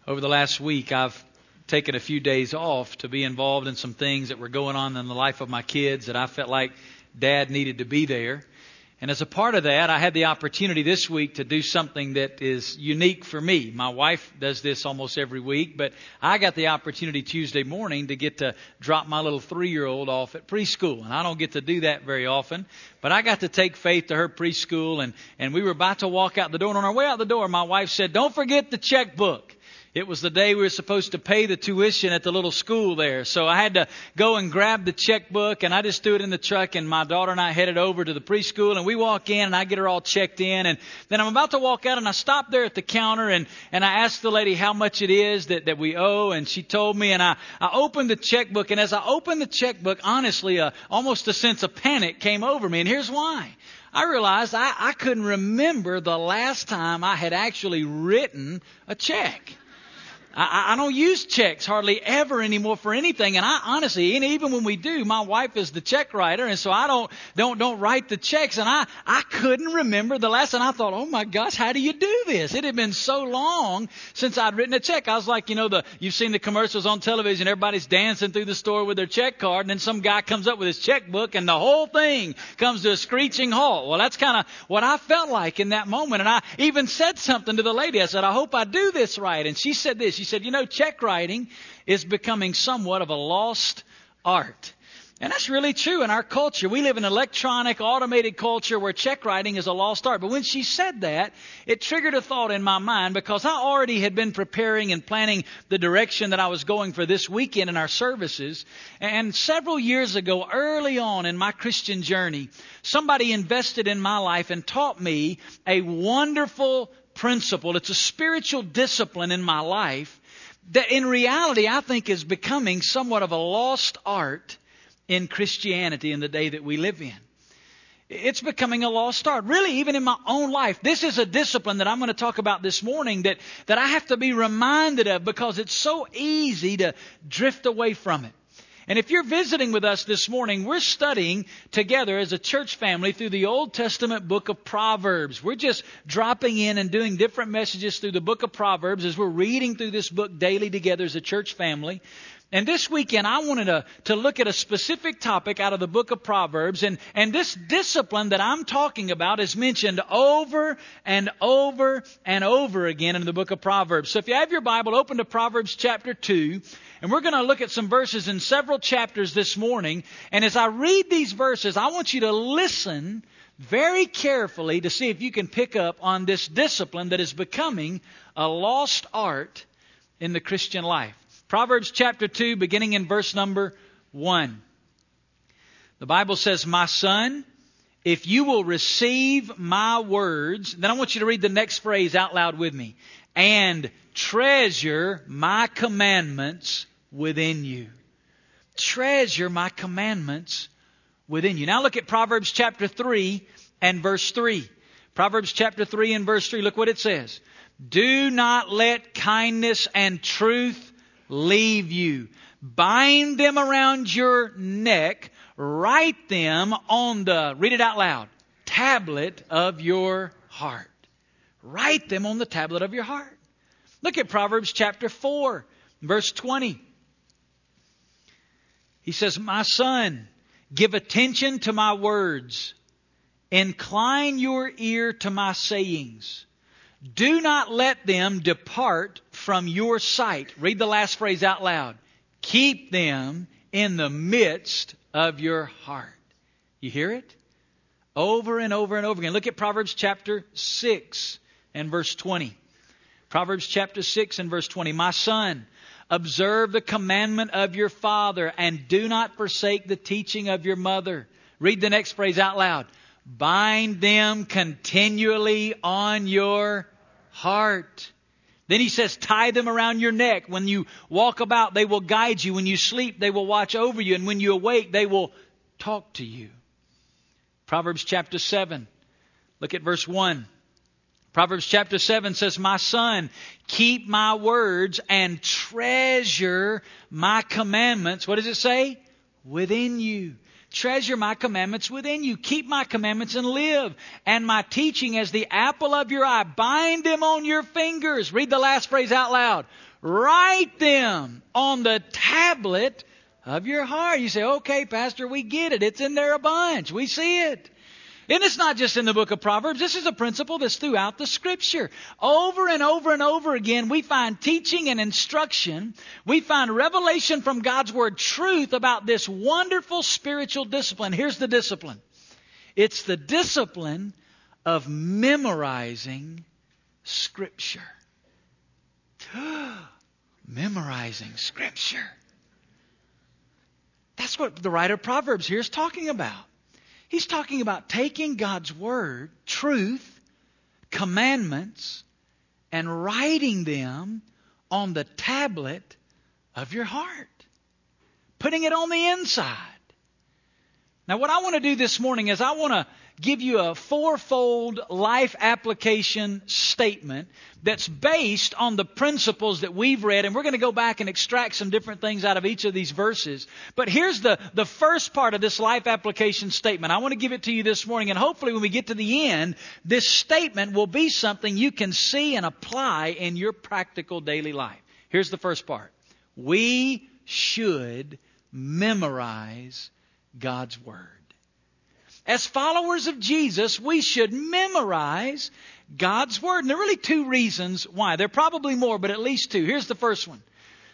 Over the last week, I've taken a few days off to be involved in some things that were going on in the life of my kids that I felt like Dad needed to be there. And as a part of that, I had the opportunity this week to do something that is unique for me. My wife does this almost every week, but I got the opportunity Tuesday morning to get to drop my little 3-year-old off at preschool. And I don't get to do that very often, but I got to take Faith to her preschool, and we were about to walk out the door. And on our way out the door, my wife said, "Don't forget the checkbook." It was the day we were supposed to pay the tuition at the little school there. So I had to go and grab the checkbook, and I just threw it in the truck, and my daughter and I headed over to the preschool, and we walk in, and I get her all checked in. And then I'm about to walk out, and I stopped there at the counter, and I asked the lady how much it is that we owe, and she told me, and I opened the checkbook, and as I opened the checkbook, honestly, almost a sense of panic came over me, and here's why. I realized I couldn't remember the last time I had actually written a check. I don't use checks hardly ever anymore for anything. And I honestly, and even when we do, my wife is the check writer. And so I don't write the checks. And I couldn't remember the last time. I thought, oh my gosh, how do you do this? It had been so long since I'd written a check. I was like, you've seen the commercials on television. Everybody's dancing through the store with their check card. And then some guy comes up with his checkbook and the whole thing comes to a screeching halt. Well, that's kind of what I felt like in that moment. And I even said something to the lady. I said, I hope I do this right. And she said this. She said, check writing is becoming somewhat of a lost art. And that's really true in our culture. We live in an electronic, automated culture where check writing is a lost art. But when she said that, it triggered a thought in my mind because I already had been preparing and planning the direction that I was going for this weekend in our services. And several years ago, early on in my Christian journey, somebody invested in my life and taught me a wonderful principle. It's a spiritual discipline in my life that in reality I think is becoming somewhat of a lost art in Christianity in the day that we live in. It's becoming a lost art. Really, even in my own life, this is a discipline that I'm going to talk about this morning that I have to be reminded of because it's so easy to drift away from it. And if you're visiting with us this morning, we're studying together as a church family through the Old Testament book of Proverbs. We're just dropping in and doing different messages through the book of Proverbs as we're reading through this book daily together as a church family. And this weekend, I wanted to look at a specific topic out of the book of Proverbs. And this discipline that I'm talking about is mentioned over and over and over again in the book of Proverbs. So if you have your Bible, open to Proverbs chapter 2. And we're going to look at some verses in several chapters this morning. And as I read these verses, I want you to listen very carefully to see if you can pick up on this discipline that is becoming a lost art in the Christian life. Proverbs chapter 2, beginning in verse number 1. The Bible says, "My son, if you will receive my words," then I want you to read the next phrase out loud with me, "and treasure my commandments within you." Treasure my commandments within you. Now look at Proverbs chapter 3 and verse 3. Proverbs chapter 3 and verse 3. Look what it says. "Do not let kindness and truth leave you. Bind them around your neck. Write them on the," read it out loud, "tablet of your heart." Write them on the tablet of your heart. Look at Proverbs chapter 4, verse 20. He says, "My son, give attention to my words. Incline your ear to my sayings. Do not let them depart from your sight." Read the last phrase out loud. "Keep them in the midst of your heart." You hear it? Over and over and over again. Look at Proverbs chapter 6 and verse 20. Proverbs chapter 6 and verse 20. "My son, observe the commandment of your father and do not forsake the teaching of your mother." Read the next phrase out loud. "Bind them continually on your heart." Then he says, "Tie them around your neck. When you walk about, they will guide you. When you sleep, they will watch over you. And when you awake, they will talk to you." Proverbs chapter 7. Look at verse 1. Proverbs chapter 7 says, "My son, keep my words and treasure my commandments." What does it say? "Within you." Treasure my commandments within you. Keep my commandments and live. And my teaching as the apple of your eye. Bind them on your fingers. Read the last phrase out loud. Write them on the tablet of your heart. You say, okay, Pastor, we get it. It's in there a bunch. We see it. And it's not just in the book of Proverbs. This is a principle that's throughout the Scripture. Over and over and over again, we find teaching and instruction. We find revelation from God's Word, truth about this wonderful spiritual discipline. Here's the discipline. It's the discipline of memorizing Scripture. Memorizing Scripture. That's what the writer of Proverbs here is talking about. He's talking about taking God's Word, truth, commandments, and writing them on the tablet of your heart. Putting it on the inside. Now, what I want to do this morning is I want to give you a fourfold life application statement that's based on the principles that we've read. And we're going to go back and extract some different things out of each of these verses. But here's the first part of this life application statement. I want to give it to you this morning. And hopefully when we get to the end, this statement will be something you can see and apply in your practical daily life. Here's the first part. We should memorize God's Word. As followers of Jesus, we should memorize God's Word. And there are really two reasons why. There are probably more, but at least two. Here's the first one.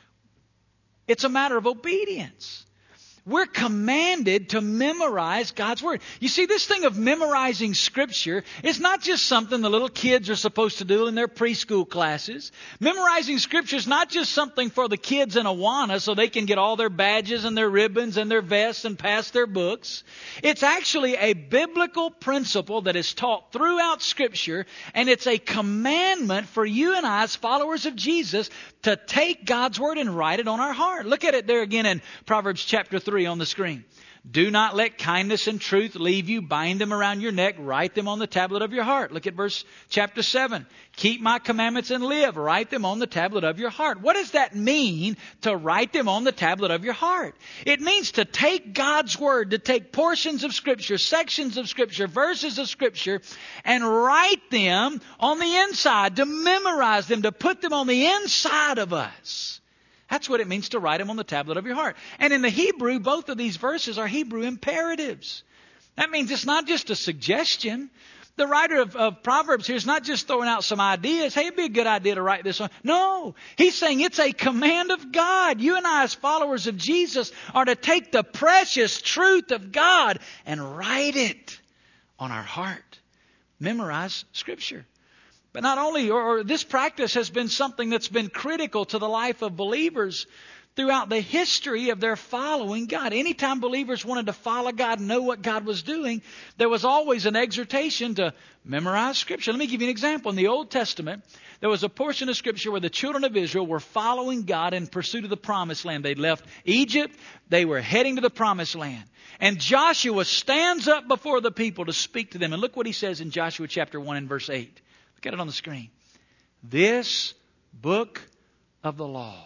It's a matter of obedience. We're commanded to memorize God's Word. You see, this thing of memorizing Scripture is not just something the little kids are supposed to do in their preschool classes. Memorizing Scripture is not just something for the kids in Awana so they can get all their badges and their ribbons and their vests and pass their books. It's actually a biblical principle that is taught throughout Scripture, and it's a commandment for you and I as followers of Jesus to take God's Word and write it on our heart. Look at it there again in Proverbs chapter 3 on the screen. Do not let kindness and truth leave you. Bind them around your neck. Write them on the tablet of your heart. Look at verse chapter 7. Keep my commandments and live. Write them on the tablet of your heart. What does that mean, to write them on the tablet of your heart? It means to take God's Word, to take portions of Scripture, sections of Scripture, verses of Scripture, and write them on the inside, to memorize them, to put them on the inside of us. That's what it means to write them on the tablet of your heart. And in the Hebrew, both of these verses are Hebrew imperatives. That means it's not just a suggestion. The writer of Proverbs here is not just throwing out some ideas. Hey, it'd be a good idea to write this on. No, he's saying it's a command of God. You and I as followers of Jesus are to take the precious truth of God and write it on our heart. Memorize Scripture. But not only, or this practice has been something that's been critical to the life of believers throughout the history of their following God. Anytime believers wanted to follow God and know what God was doing, there was always an exhortation to memorize Scripture. Let me give you an example. In the Old Testament, there was a portion of Scripture where the children of Israel were following God in pursuit of the Promised Land. They'd left Egypt. They were heading to the Promised Land. And Joshua stands up before the people to speak to them. And look what he says in Joshua chapter 1 and verse 8. Look at it on the screen. This book of the law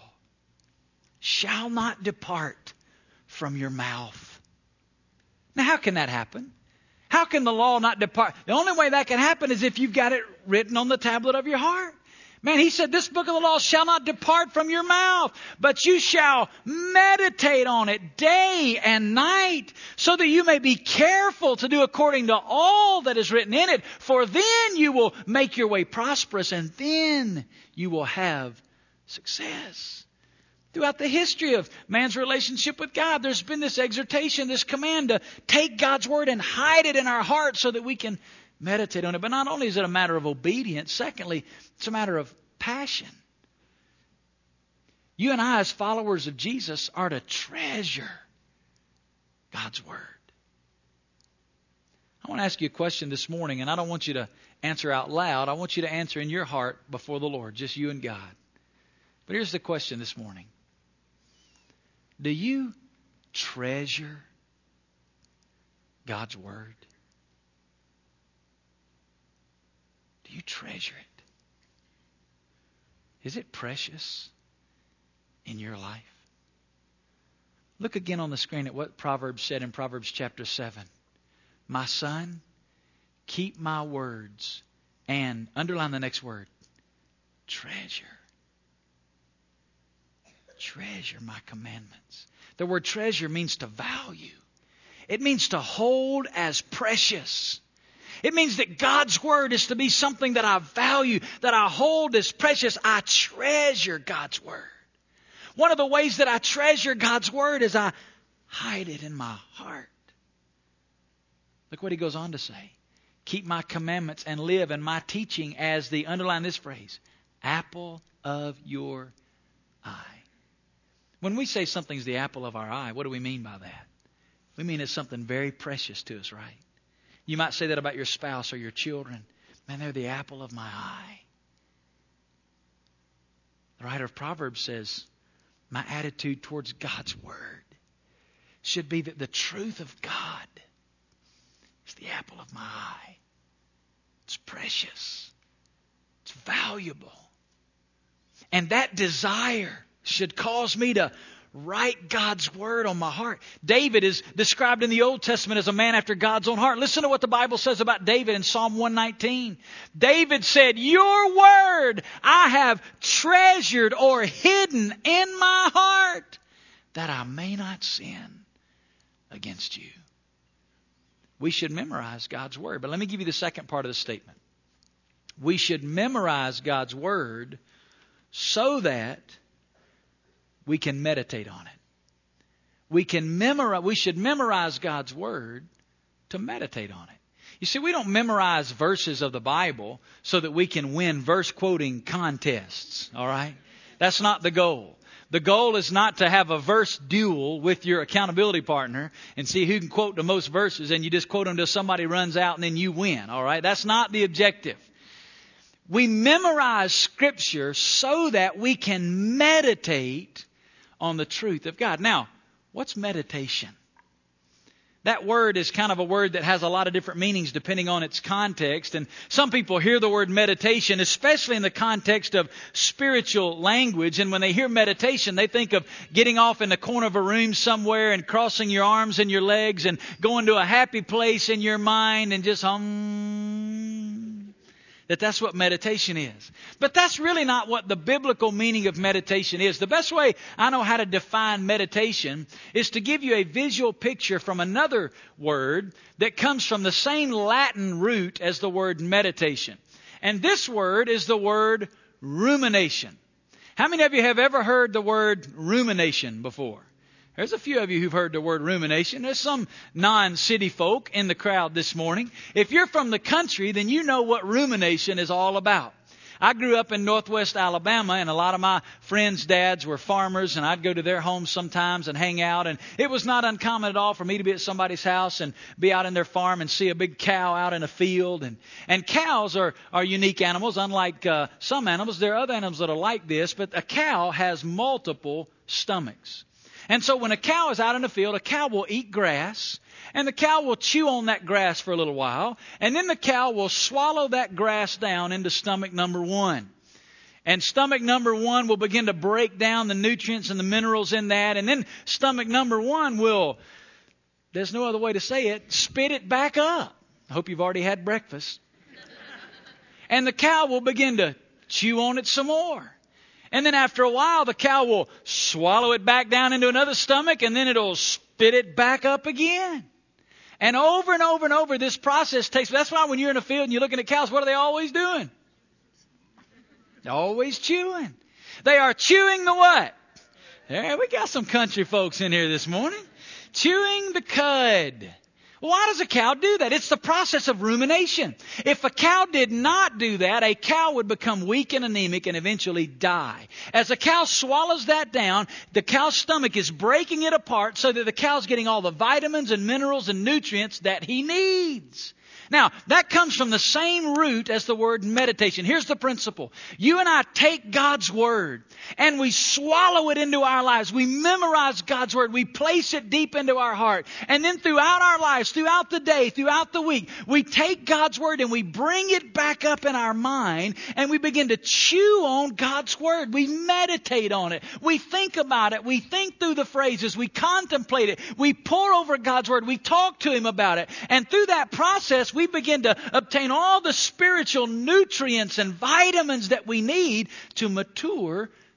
shall not depart from your mouth. Now, how can that happen? How can the law not depart? The only way that can happen is if you've got it written on the tablet of your heart. Man, he said, this book of the law shall not depart from your mouth, but you shall meditate on it day and night, so that you may be careful to do according to all that is written in it. For then you will make your way prosperous, and then you will have success. Throughout the history of man's relationship with God, there's been this exhortation, this command to take God's Word and hide it in our hearts so that we can meditate on it. But not only is it a matter of obedience, secondly, it's a matter of passion. You and I, as followers of Jesus, are to treasure God's Word. I want to ask you a question this morning, and I don't want you to answer out loud. I want you to answer in your heart before the Lord, just you and God. But here's the question this morning. Do you treasure God's Word? Do you treasure it? Is it precious in your life? Look again on the screen at what Proverbs said in Proverbs chapter 7. My son, keep my words and, underline the next word, treasure. treasure my commandments. The word treasure means to value. It means to hold as precious. It means that God's Word is to be something that I value, that I hold as precious. I treasure God's Word. One of the ways that I treasure God's Word is I hide it in my heart. Look what he goes on to say. Keep my commandments and live in my teaching as the, underline this phrase, apple of your eye. When we say something's the apple of our eye, what do we mean by that? We mean it's something very precious to us, right? You might say that about your spouse or your children. Man, they're the apple of my eye. The writer of Proverbs says, my attitude towards God's Word should be that the truth of God is the apple of my eye. It's precious. It's valuable. And that desire should cause me to write God's Word on my heart. David is described in the Old Testament as a man after God's own heart. Listen to what the Bible says about David in Psalm 119. David said, your Word I have treasured or hidden in my heart that I may not sin against you. We should memorize God's Word. But let me give you the second part of the statement. We should memorize God's Word so that we can meditate on it. We should memorize God's Word to meditate on it. You see, we don't memorize verses of the Bible so that we can win verse quoting contests. All right? That's not the goal. The goal is not to have a verse duel with your accountability partner and see who can quote the most verses and you just quote them until somebody runs out and then you win. All right? That's not the objective. We memorize Scripture so that we can meditate on the truth of God. Now, what's meditation? That word is kind of a word that has a lot of different meanings depending on its context. And some people hear the word meditation, especially in the context of spiritual language. And when they hear meditation, they think of getting off in the corner of a room somewhere and crossing your arms and your legs and going to a happy place in your mind and just that's what meditation is. But that's really not what the biblical meaning of meditation is. The best way I know how to define meditation is to give you a visual picture from another word that comes from the same Latin root as the word meditation. And this word is the word rumination. How many of you have ever heard the word rumination before? There's a few of you who've heard the word rumination. There's some non-city folk in the crowd this morning. If you're from the country, then you know what rumination is all about. I grew up in northwest Alabama, and a lot of my friends' dads were farmers, and I'd go to their homes sometimes and hang out. And it was not uncommon at all for me to be at somebody's house and be out in their farm and see a big cow out in a field. And cows are unique animals. Unlike some animals, there are other animals that are like this, but a cow has multiple stomachs. And so when a cow is out in the field, a cow will eat grass, and the cow will chew on that grass for a little while, and then the cow will swallow that grass down into stomach number one. And stomach number one will begin to break down the nutrients and the minerals in that, and then stomach number one will, there's no other way to say it, spit it back up. I hope you've already had breakfast. And the cow will begin to chew on it some more. And then after a while, the cow will swallow it back down into another stomach, and then it'll spit it back up again. And over and over and over, this process takes. That's why when you're in a field and you're looking at cows, what are they always doing? They're always chewing. They are chewing the what? There, we got some country folks in here this morning. Chewing the cud. Well, why does a cow do that? It's the process of rumination. If a cow did not do that, a cow would become weak and anemic and eventually die. As a cow swallows that down, the cow's stomach is breaking it apart so that the cow's getting all the vitamins and minerals and nutrients that he needs. Now, that comes from the same root as the word meditation. Here's the principle. You and I take God's Word and we swallow it into our lives. We memorize God's Word. We place it deep into our heart. And then throughout our lives, throughout the day, throughout the week, we take God's Word and we bring it back up in our mind and we begin to chew on God's Word. We meditate on it. We think about it. We think through the phrases. We contemplate it. We pore over God's Word. We talk to Him about it. And through that process, we begin to obtain all the spiritual nutrients and vitamins that we need to mature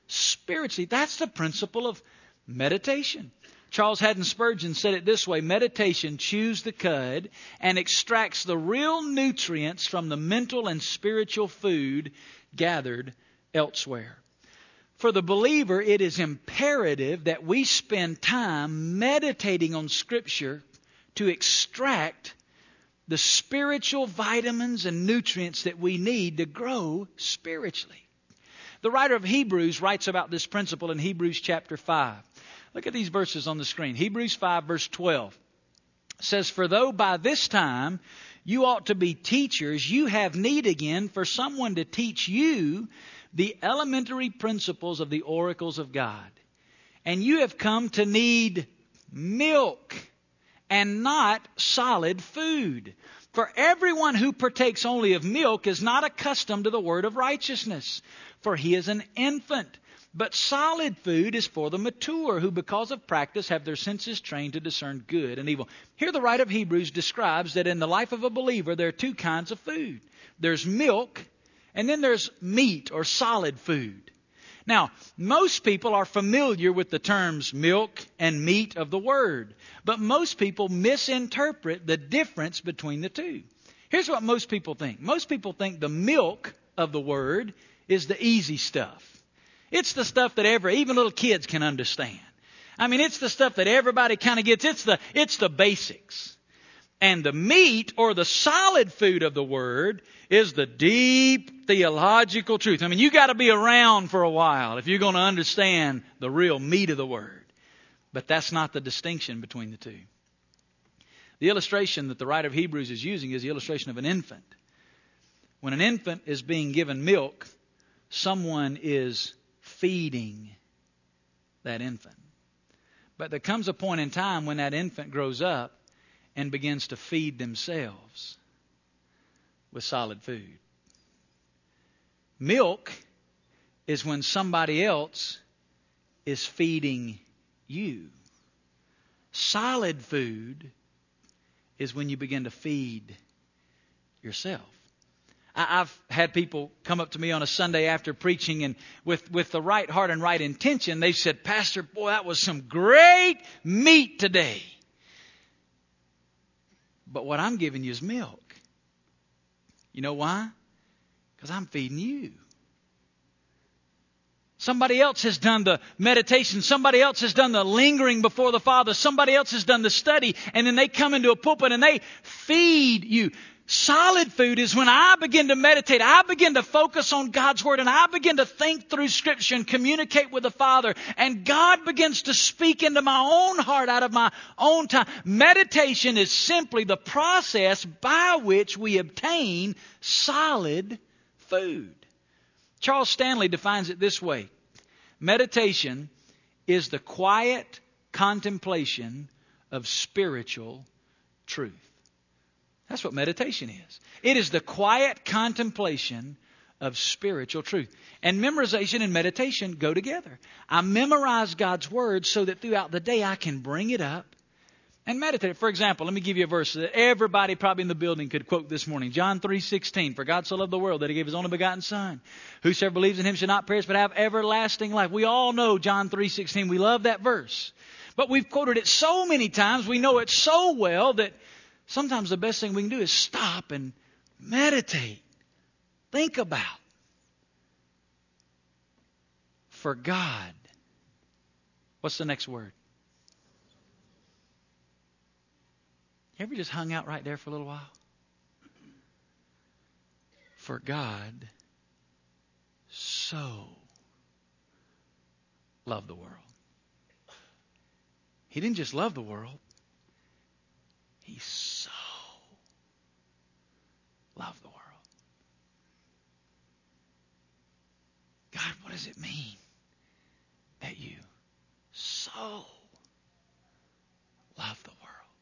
spiritually. That's the principle of meditation. Charles Haddon Spurgeon said it this way: meditation chews the cud and extracts the real nutrients from the mental and spiritual food gathered elsewhere. For the believer, it is imperative that we spend time meditating on Scripture to extract the spiritual vitamins and nutrients that we need to grow spiritually. The writer of Hebrews writes about this principle in Hebrews chapter 5. Look at these verses on the screen. Hebrews 5 verse 12 says, "For though by this time you ought to be teachers, you have need again for someone to teach you the elementary principles of the oracles of God. And you have come to need milk and not solid food. For everyone who partakes only of milk is not accustomed to the word of righteousness, for he is an infant. But solid food is for the mature, who because of practice have their senses trained to discern good and evil." Here the writer of Hebrews describes that in the life of a believer there are two kinds of food. There's milk, and then there's meat or solid food. Now, most people are familiar with the terms milk and meat of the Word, but most people misinterpret the difference between the two. Here's what most people think. Most people think the milk of the Word is the easy stuff. It's the stuff that even little kids can understand. I mean, it's the stuff that everybody kind of gets. It's the basics. And the meat or the solid food of the Word is the deep theological truth. I mean, you got to be around for a while if you're going to understand the real meat of the Word. But that's not the distinction between the two. The illustration that the writer of Hebrews is using is the illustration of an infant. When an infant is being given milk, someone is feeding that infant. But there comes a point in time when that infant grows up and begins to feed themselves with solid food. Milk is when somebody else is feeding you. Solid food is when you begin to feed yourself. I've had people come up to me on a Sunday after preaching, and with the right heart and right intention, they said, "Pastor, boy, that was some great meat today. But what I'm giving you is milk." You know why? Because I'm feeding you. Somebody else has done the meditation. Somebody else has done the lingering before the Father. Somebody else has done the study. And then they come into a pulpit and they feed you. Solid food is when I begin to meditate. I begin to focus on God's Word, and I begin to think through Scripture and communicate with the Father. And God begins to speak into my own heart out of my own time. Meditation is simply the process by which we obtain solid food. Charles Stanley defines it this way: meditation is the quiet contemplation of spiritual truth. That's what meditation is. It is the quiet contemplation of spiritual truth. And memorization and meditation go together. I memorize God's Word so that throughout the day I can bring it up and meditate. For example, let me give you a verse that everybody probably in the building could quote this morning. John 3:16. "For God so loved the world that He gave His only begotten Son. Whosoever believes in Him shall not perish but have everlasting life." We all know John 3:16. We love that verse. But we've quoted it so many times. We know it so well that sometimes the best thing we can do is stop and meditate. Think about. For God. What's the next word? You ever just hung out right there for a little while? For God so loved the world. He didn't just love the world. He so loved the world. God, what does it mean that you so love the world?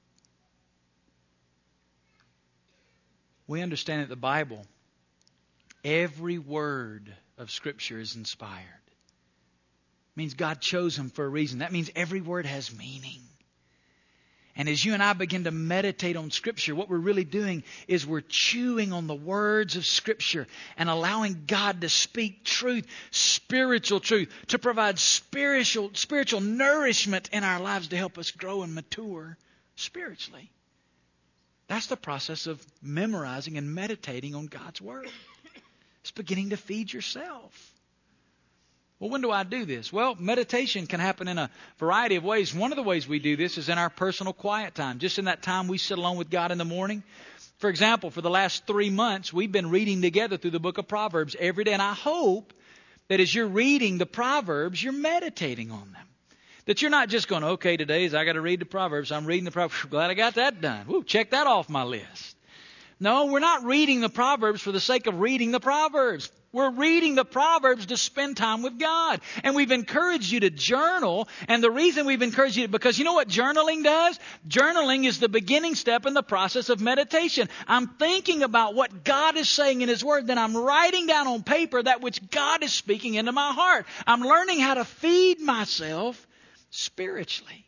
We understand that the Bible, every word of Scripture is inspired. It means God chose them for a reason. That means every word has meaning. And as you and I begin to meditate on Scripture, what we're really doing is we're chewing on the words of Scripture and allowing God to speak truth, spiritual truth, to provide spiritual nourishment in our lives to help us grow and mature spiritually. That's the process of memorizing and meditating on God's Word. It's beginning to feed yourself. Well, when do I do this? Well, meditation can happen in a variety of ways. One of the ways we do this is in our personal quiet time, just in that time we sit alone with God in the morning. For example, for the last 3 months, we've been reading together through the book of Proverbs every day. And I hope that as you're reading the Proverbs, you're meditating on them. That you're not just going, okay, today I got to read the Proverbs. I'm reading the Proverbs. Glad I got that done. Woo, check that off my list. No, we're not reading the Proverbs for the sake of reading the Proverbs. We're reading the Proverbs to spend time with God. And we've encouraged you to journal. And the reason we've encouraged you, because you know what journaling does? Journaling is the beginning step in the process of meditation. I'm thinking about what God is saying in His Word. Then I'm writing down on paper that which God is speaking into my heart. I'm learning how to feed myself spiritually.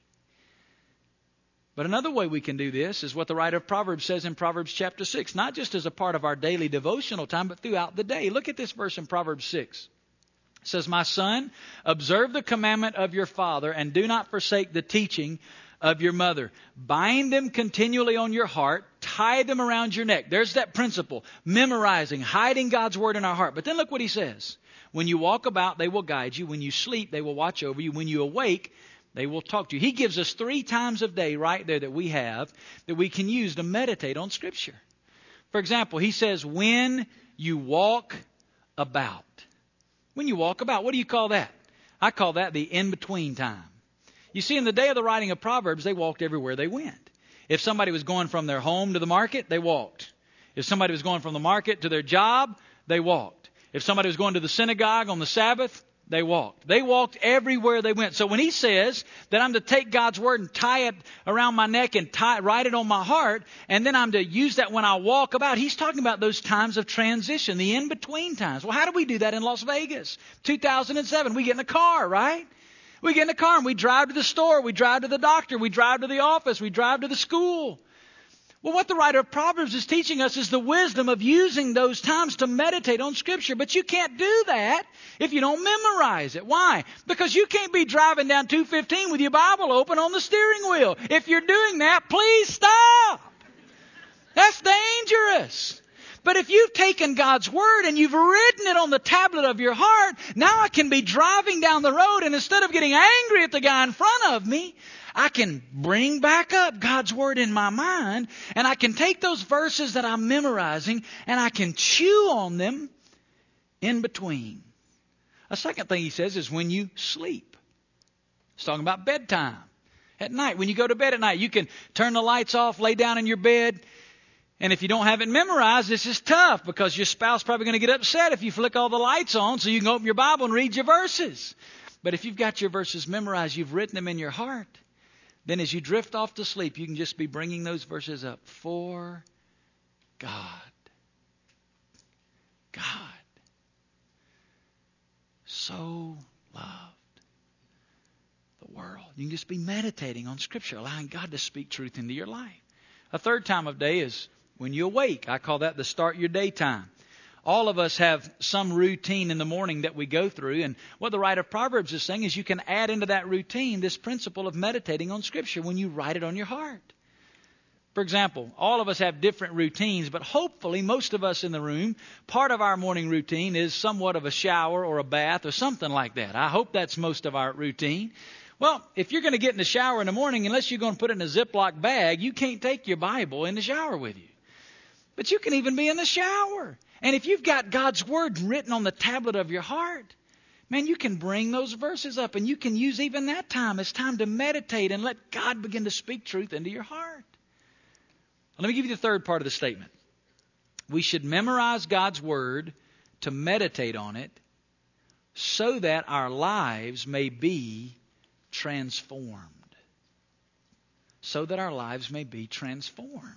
But another way we can do this is what the writer of Proverbs says in Proverbs chapter 6, not just as a part of our daily devotional time, but throughout the day. Look at this verse in Proverbs 6. It says, "My son, observe the commandment of your father, and do not forsake the teaching of your mother. Bind them continually on your heart, tie them around your neck." There's that principle, memorizing, hiding God's Word in our heart. But then look what he says. "When you walk about, they will guide you. When you sleep, they will watch over you. When you awake, they will talk to you." He gives us 3 times a day right there that we have that we can use to meditate on Scripture. For example, he says, when you walk about. When you walk about, what do you call that? I call that the in-between time. You see, in the day of the writing of Proverbs, they walked everywhere they went. If somebody was going from their home to the market, they walked. If somebody was going from the market to their job, they walked. If somebody was going to the synagogue on the Sabbath, they walked. They walked everywhere they went. So when he says that I'm to take God's Word and tie it around my neck and write it on my heart, and then I'm to use that when I walk about, he's talking about those times of transition, the in-between times. Well, how do we do that in Las Vegas? 2007, we get in a car, right? We get in a car and we drive to the store, we drive to the doctor, we drive to the office, we drive to the school. Well, what the writer of Proverbs is teaching us is the wisdom of using those times to meditate on Scripture. But you can't do that if you don't memorize it. Why? Because you can't be driving down 215 with your Bible open on the steering wheel. If you're doing that, please stop. That's dangerous. But if you've taken God's Word and you've written it on the tablet of your heart, now I can be driving down the road, and instead of getting angry at the guy in front of me, I can bring back up God's Word in my mind, and I can take those verses that I'm memorizing and I can chew on them in between. A second thing he says is when you sleep. He's talking about bedtime. At night, when you go to bed at night, you can turn the lights off, lay down in your bed. And if you don't have it memorized, this is tough because your spouse is probably going to get upset if you flick all the lights on so you can open your Bible and read your verses. But if you've got your verses memorized, you've written them in your heart, then as you drift off to sleep, you can just be bringing those verses up. For God. God so loved the world. You can just be meditating on Scripture, allowing God to speak truth into your life. A third time of day is when you awake. I call that the start your day time. All of us have some routine in the morning that we go through. And what the writer of Proverbs is saying is you can add into that routine this principle of meditating on Scripture when you write it on your heart. For example, all of us have different routines, but hopefully most of us in the room, part of our morning routine is somewhat of a shower or a bath or something like that. I hope that's most of our routine. Well, if you're going to get in the shower in the morning, unless you're going to put it in a Ziploc bag, you can't take your Bible in the shower with you. But you can even be in the shower. And if you've got God's Word written on the tablet of your heart, man, you can bring those verses up and you can use even that time as time to meditate and let God begin to speak truth into your heart. Let me give you the third part of the statement. We should memorize God's Word to meditate on it so that our lives may be transformed. So that our lives may be transformed.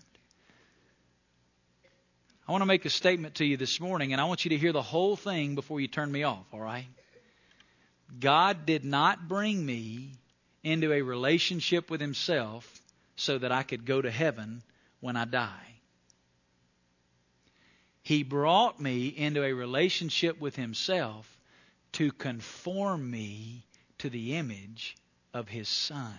I want to make a statement to you this morning, and I want you to hear the whole thing before you turn me off, all right? God did not bring me into a relationship with Himself so that I could go to heaven when I die. He brought me into a relationship with Himself to conform me to the image of His Son.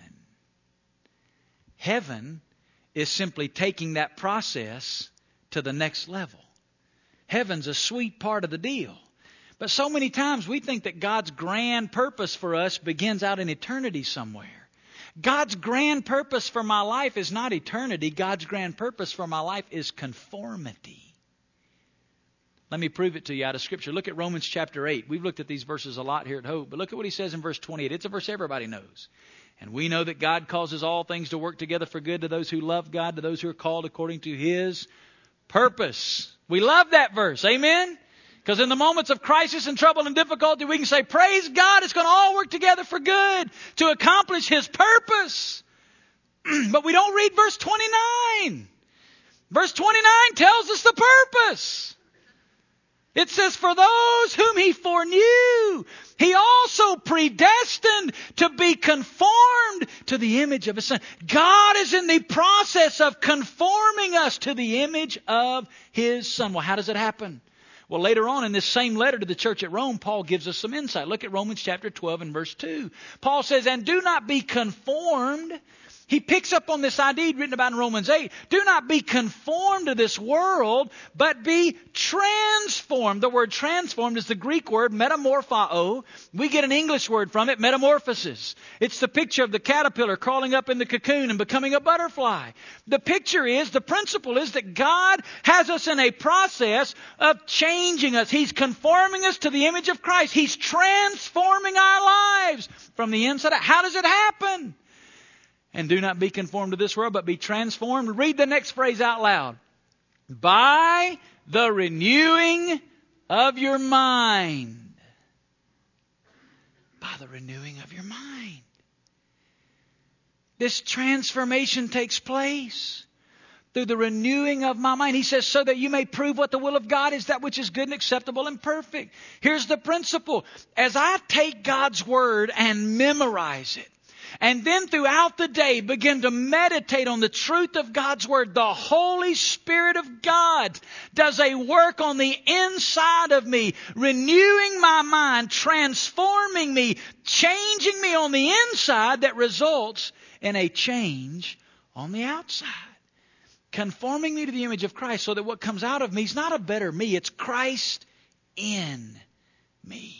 Heaven is simply taking that process to the next level. Heaven's a sweet part of the deal. But so many times we think that God's grand purpose for us begins out in eternity somewhere. God's grand purpose for my life is not eternity. God's grand purpose for my life is conformity. Let me prove it to you out of Scripture. Look at Romans chapter 8. We've looked at these verses a lot here at Hope, but look at what he says in verse 28. It's a verse everybody knows. And we know that God causes all things to work together for good to those who love God, to those who are called according to His purpose. We love that verse. Amen? Because in the moments of crisis and trouble and difficulty, we can say, praise God, it's going to all work together for good to accomplish His purpose. But we don't read verse 29. Verse 29 tells us the purpose. It says, for those whom He foreknew, He also predestined to be conformed to the image of His Son. God is in the process of conforming us to the image of His Son. Well, how does it happen? Well, later on in this same letter to the church at Rome, Paul gives us some insight. Look at Romans chapter 12 and verse 2. Paul says, and do not be conformed. He picks up on this idea written about in Romans 8. Do not be conformed to this world, but be transformed. The word transformed is the Greek word metamorphao. We get an English word from it, metamorphosis. It's the picture of the caterpillar crawling up in the cocoon and becoming a butterfly. The principle is that God has us in a process of changing us. He's conforming us to the image of Christ. He's transforming our lives from the inside out. How does it happen? And do not be conformed to this world, but be transformed. Read the next phrase out loud. By the renewing of your mind. By the renewing of your mind. This transformation takes place through the renewing of my mind. He says, so that you may prove what the will of God is, that which is good and acceptable and perfect. Here's the principle. As I take God's Word and memorize it, and then throughout the day begin to meditate on the truth of God's Word, the Holy Spirit of God does a work on the inside of me, renewing my mind, transforming me, changing me on the inside that results in a change on the outside. Conforming me to the image of Christ so that what comes out of me is not a better me, it's Christ in me.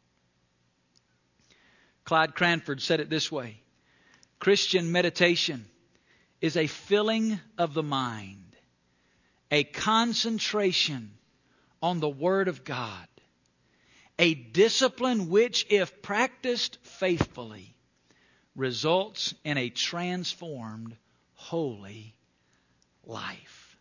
Clyde Cranford said it this way. Christian meditation is a filling of the mind, a concentration on the Word of God, a discipline which, if practiced faithfully, results in a transformed, holy life.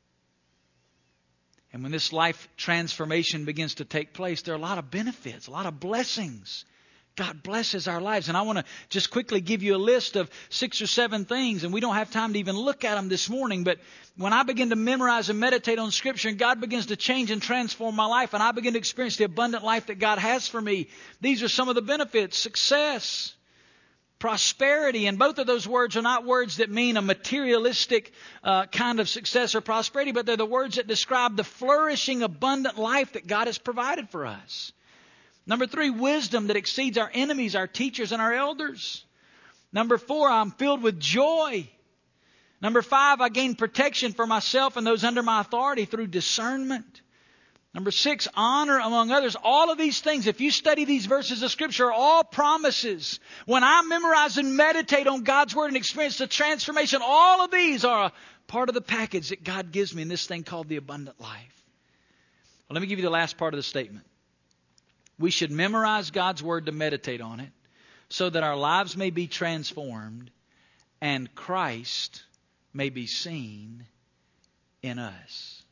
And when this life transformation begins to take place, there are a lot of benefits, a lot of blessings. God blesses our lives. And I want to just quickly give you a list of 6 or 7 things. And we don't have time to even look at them this morning. But when I begin to memorize and meditate on Scripture and God begins to change and transform my life and I begin to experience the abundant life that God has for me, these are some of the benefits. Success, prosperity. And both of those words are not words that mean a materialistic kind of success or prosperity, but they're the words that describe the flourishing, abundant life that God has provided for us. Number 3, wisdom that exceeds our enemies, our teachers, and our elders. Number 4, I'm filled with joy. Number 5, I gain protection for myself and those under my authority through discernment. Number 6, honor among others. All of these things, if you study these verses of Scripture, are all promises. When I memorize and meditate on God's Word and experience the transformation, all of these are a part of the package that God gives me in this thing called the abundant life. Well, let me give you the last part of the statement. We should memorize God's Word to meditate on it so that our lives may be transformed and Christ may be seen in us.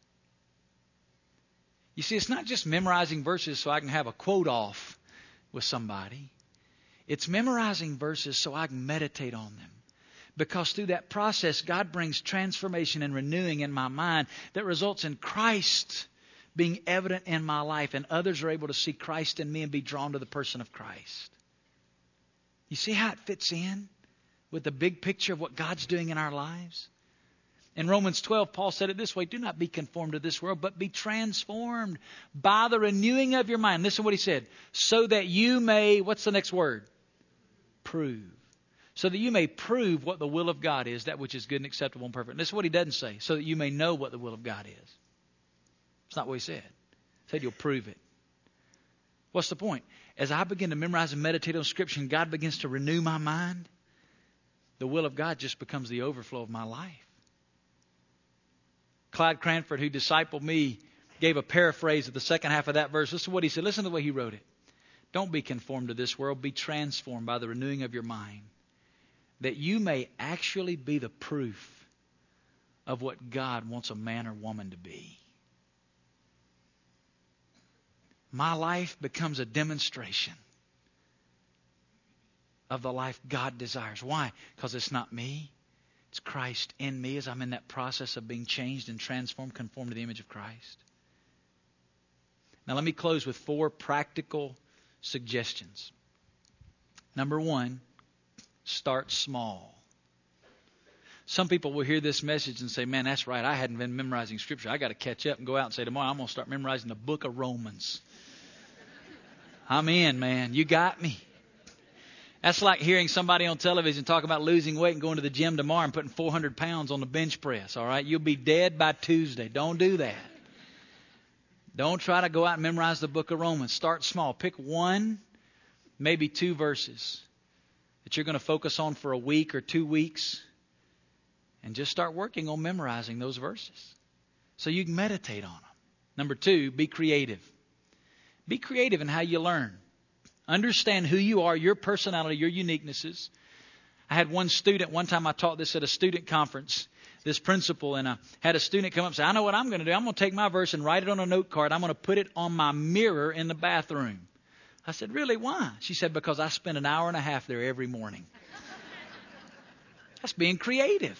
You see, it's not just memorizing verses so I can have a quote off with somebody. It's memorizing verses so I can meditate on them. Because through that process, God brings transformation and renewing in my mind that results in Christ being evident in my life, and others are able to see Christ in me and be drawn to the person of Christ. You see how it fits in with the big picture of what God's doing in our lives? In Romans 12, Paul said it this way, do not be conformed to this world, but be transformed by the renewing of your mind. Listen to what he said. So that you may, what's the next word? Prove. So that you may prove what the will of God is, that which is good and acceptable and perfect. And this is what he doesn't say. So that you may know what the will of God is. It's not what he said. He said you'll prove it. What's the point? As I begin to memorize and meditate on Scripture and God begins to renew my mind, the will of God just becomes the overflow of my life. Clyde Cranford, who discipled me, gave a paraphrase of the second half of that verse. Listen to what he said. Listen to the way he wrote it. Don't be conformed to this world. Be transformed by the renewing of your mind, that you may actually be the proof of what God wants a man or woman to be. My life becomes a demonstration of the life God desires. Why? Because it's not me. It's Christ in me as I'm in that process of being changed and transformed, conformed to the image of Christ. Now let me close with 4 practical suggestions. Number 1, start small. Some people will hear this message and say, man, that's right, I hadn't been memorizing Scripture. I got to catch up and go out and say, tomorrow I'm going to start memorizing the book of Romans. I'm in, man. You got me. That's like hearing somebody on television talk about losing weight and going to the gym tomorrow and putting 400 pounds on the bench press, all right? You'll be dead by Tuesday. Don't do that. Don't try to go out and memorize the book of Romans. Start small. Pick 1, maybe 2 verses that you're going to focus on for a week or 2 weeks, and just start working on memorizing those verses so you can meditate on them. Number 2, be creative. Be creative in how you learn. Understand who you are, your personality, your uniquenesses. I had one student, one time I taught this at a student conference, this principle, and I had a student come up and say, I know what I'm going to do. I'm going to take my verse and write it on a note card. I'm going to put it on my mirror in the bathroom. I said, really, why? She said, because I spend an hour and a half there every morning. That's being creative.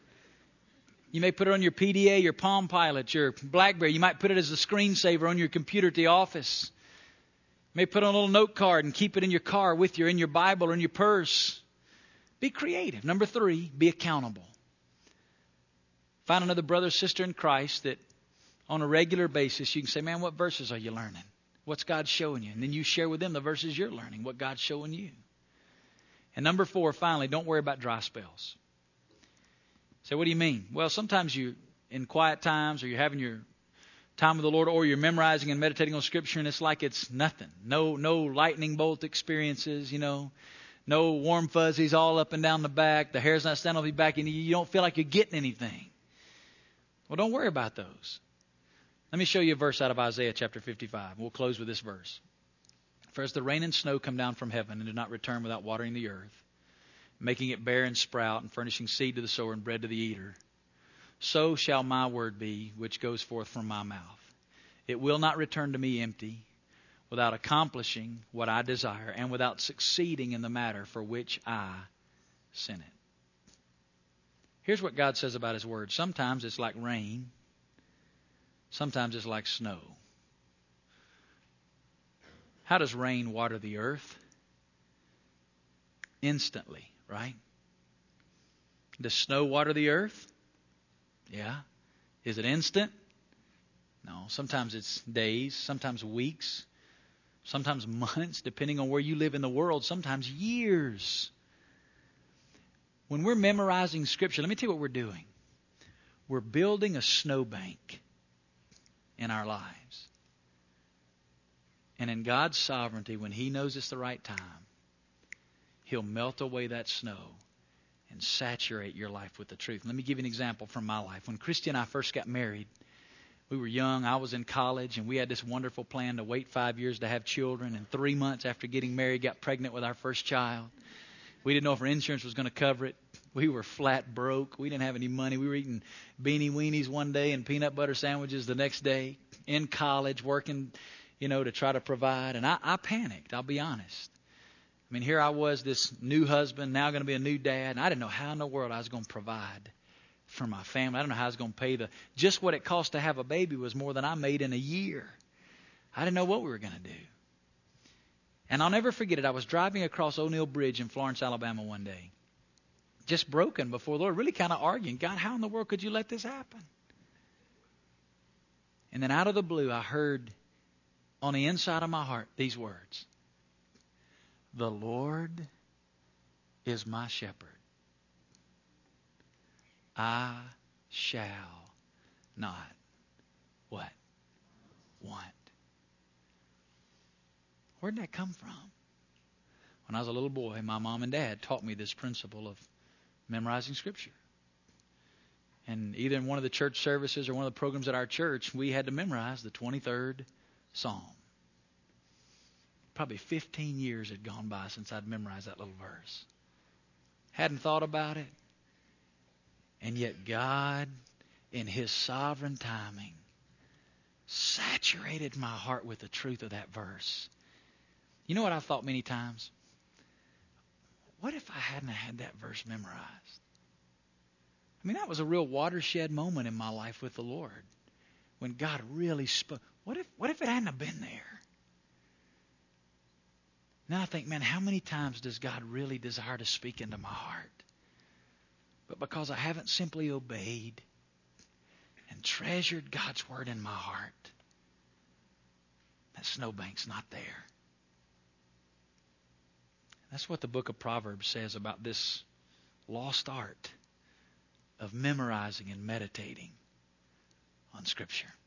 You may put it on your PDA, your Palm Pilot, your BlackBerry. You might put it as a screensaver on your computer at the office. You may put it on a little note card and keep it in your car with you, in your Bible or in your purse. Be creative. Number 3, be accountable. Find another brother or sister in Christ that on a regular basis you can say, man, what verses are you learning? What's God showing you? And then you share with them the verses you're learning, what God's showing you. And number 4, finally, don't worry about dry spells. Say, what do you mean? Well, sometimes you in quiet times or you're having your time with the Lord or you're memorizing and meditating on Scripture and it's like it's nothing. No lightning bolt experiences, no warm fuzzies all up and down the back. The hair's not standing on your back and you don't feel like you're getting anything. Well, don't worry about those. Let me show you a verse out of Isaiah chapter 55. We'll close with this verse. For as the rain and snow come down from heaven and do not return without watering the earth, making it bear and sprout and furnishing seed to the sower and bread to the eater, so shall my word be which goes forth from my mouth. It will not return to me empty, without accomplishing what I desire and without succeeding in the matter for which I sent it. Here's what God says about His word. Sometimes it's like rain. Sometimes it's like snow. How does rain water the earth? Instantly, right? Does snow water the earth? Yeah. Is it instant? No. Sometimes it's days, sometimes weeks, sometimes months, depending on where you live in the world, sometimes years. When we're memorizing Scripture, let me tell you what we're doing. We're building a snowbank in our lives. And in God's sovereignty, when He knows it's the right time, He'll melt away that snow and saturate your life with the truth. Let me give you an example from my life. When Christy and I first got married, we were young. I was in college, and we had this wonderful plan to wait 5 years to have children. And 3 months after getting married, got pregnant with our first child. We didn't know if our insurance was going to cover it. We were flat broke. We didn't have any money. We were eating beanie weenies one day and peanut butter sandwiches the next day. In college, working, to try to provide. And I panicked, I'll be honest. I mean, here I was, this new husband, now going to be a new dad. And I didn't know how in the world I was going to provide for my family. I don't know how I was going to pay just what it cost to have a baby was more than I made in a year. I didn't know what we were going to do. And I'll never forget it. I was driving across O'Neill Bridge in Florence, Alabama one day. just broken before the Lord, really kind of arguing, God, how in the world could you let this happen? And then out of the blue, I heard on the inside of my heart these words. The Lord is my shepherd. I shall not what? Want. Where'd that come from? When I was a little boy, my mom and dad taught me this principle of memorizing Scripture. And either in one of the church services or one of the programs at our church, we had to memorize the 23rd Psalm. Probably 15 years had gone by since I'd memorized that little verse. Hadn't thought about it. And yet God, in His sovereign timing, saturated my heart with the truth of that verse. You know what I've thought many times? What if I hadn't had that verse memorized? I mean, that was a real watershed moment in my life with the Lord. When God really spoke. What if it hadn't have been there? Now I think, man, how many times does God really desire to speak into my heart? But because I haven't simply obeyed and treasured God's Word in my heart, that snowbank's not there. That's what the book of Proverbs says about this lost art of memorizing and meditating on Scripture.